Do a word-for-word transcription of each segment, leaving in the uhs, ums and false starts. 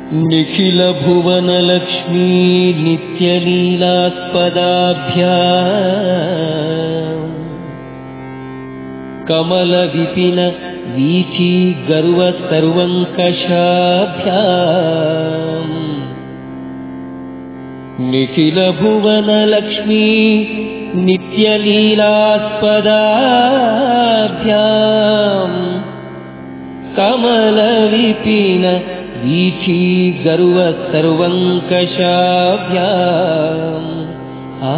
निखिल भुवन लक्ष्मी नित्यलीलास्पदाभ्याम् कमल विपिन वीथी गर्व सर्वंकषाभ्याम् निखिल भुवन लक्ष्मी नित्यलीलास्पदाभ्याम् कमल विपिन वीथी गर्व सर्वंकषाभ्याम् आ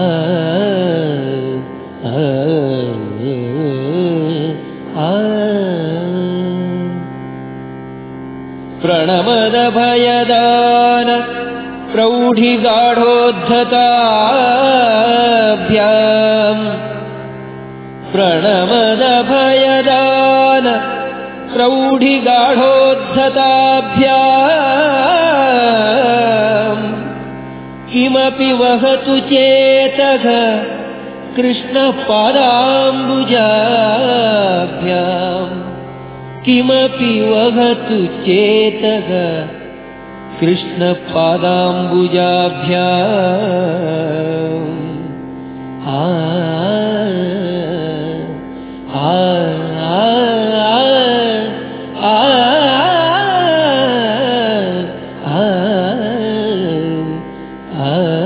आ आ प्रणमद भयदान प्रौढिगाढोद्धताभ्याम् प्रणमद भयदान प्रौढिगाढोद्धताभ्याम् किमपि वहतु चेतः कृष्णपादाम्बुजाभ्याम् किमपि वहतु चेतः कृष्णपादाम्बुजाभ्याम् आ आ आ आ